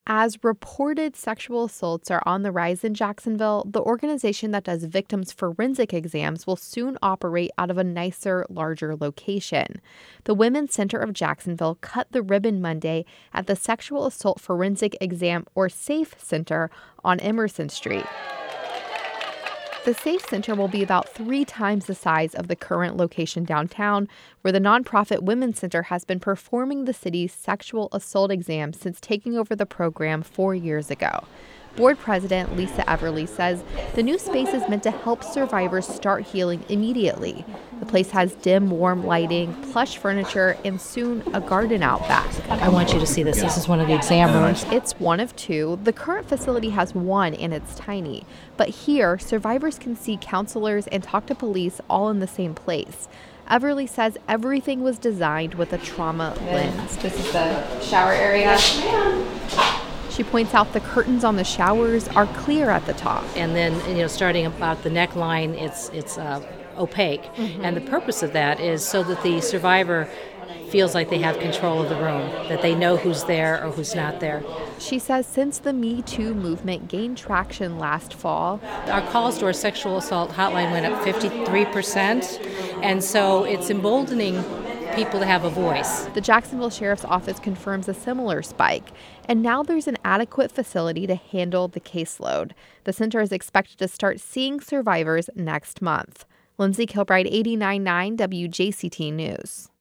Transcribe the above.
As reported sexual assaults are on the rise in Jacksonville, the organization that does victims' forensic exams will soon operate out of a nicer, larger location. The Women's Center of Jacksonville cut the ribbon Monday at the Sexual Assault Forensic Exam, or SAFE Center, on Emerson Street. The SAFE Center will be about 3 times the size of the current location downtown, where the nonprofit Women's Center has been performing the city's sexual assault exam since taking over the program 4 years ago. Board President Lisa Everly says the new space is meant to help survivors start healing immediately. The place has dim, warm lighting, plush furniture, and soon a garden out back. I want you to see this. This is one of the exam rooms. It's one of 2. The current facility has 1, and it's tiny. But here, survivors can see counselors and talk to police all in the same place. Everly says everything was designed with a trauma lens. This is the shower area. She points out the curtains on the showers are clear at the top. And then, starting about the neckline, it's opaque. Mm-hmm. And the purpose of that is so that the survivor feels like they have control of the room, that they know who's there or who's not there. She says since the Me Too movement gained traction last fall, our calls to our sexual assault hotline went up 53%. And so it's emboldening people to have a voice. The Jacksonville Sheriff's Office confirms a similar spike, and now there's an adequate facility to handle the caseload. The center is expected to start seeing survivors next month. Lindsay Kilbride, 89.9 WJCT News.